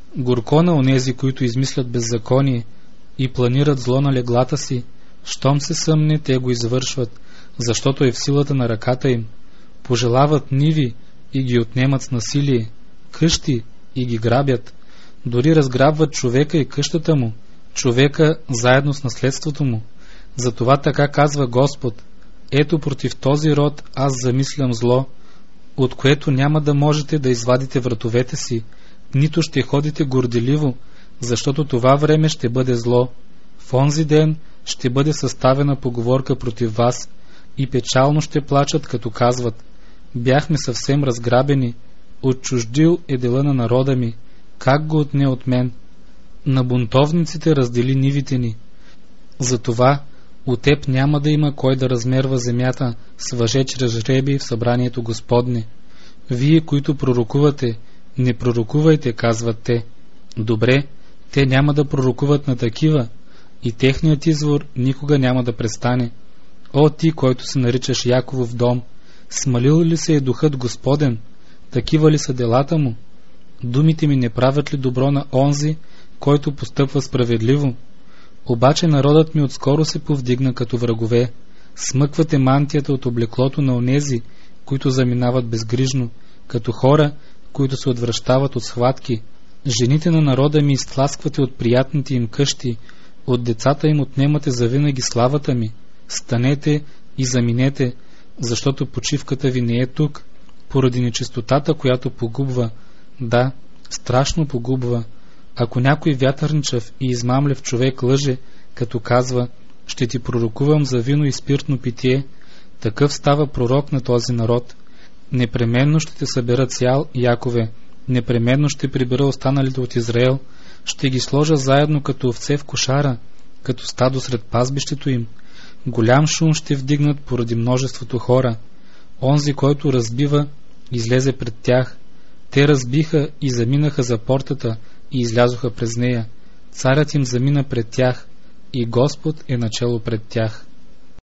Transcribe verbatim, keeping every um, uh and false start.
Горко на онези, които измислят беззаконие и планират зло на леглата си, щом се съмне, те го извършват, защото е в силата на ръката им. Пожелават ниви и ги отнемат с насилие, къщи и ги грабят, дори разграбват човека и къщата му, човека заедно с наследството му. Затова така казва Господ: ето против този род аз замислям зло, от което няма да можете да извадите вратовете си, нито ще ходите горделиво, защото това време ще бъде зло. В онзи ден ще бъде съставена поговорка против вас и печално ще плачат, като казват: бяхме съвсем разграбени, отчуждил е дела на народа ми, как го отне от мен? На бунтовниците раздели нивите ни. Затова от теб няма да има кой да размерва земята с въже чрез жребий в събранието Господне. Вие, които пророкувате, не пророкувайте, казват те. Добре, те няма да пророкуват на такива, и техният извор никога няма да престане. О, ти, който се наричаш Яковов дом, смалил ли се е духът Господен? Такива ли са делата му? Думите ми не правят ли добро на онзи, който постъпва справедливо? Обаче народът ми отскоро се повдигна като врагове. Смъквате мантията от облеклото на онези, които заминават безгрижно, като хора, които се отвръщават от схватки. Жените на народа ми изтласквате от приятните им къщи, от децата им отнемате завинаги славата ми. Станете и заминете, защото почивката ви не е тук, поради нечистотата, която погубва. Да, страшно погубва. Ако някой вятърничав и измамлив човек лъже, като казва: ще ти пророкувам за вино и спиртно питие, такъв става пророк на този народ. Непременно ще те събера цял, Якове, непременно ще прибера останалите от Израел, ще ги сложа заедно като овце в кошара, като стадо сред пазбището им. Голям шум ще вдигнат поради множеството хора. Онзи, който разбива, излезе пред тях. Те разбиха и заминаха за портата и излязоха през нея. Царят им замина пред тях и Господ е начело пред тях.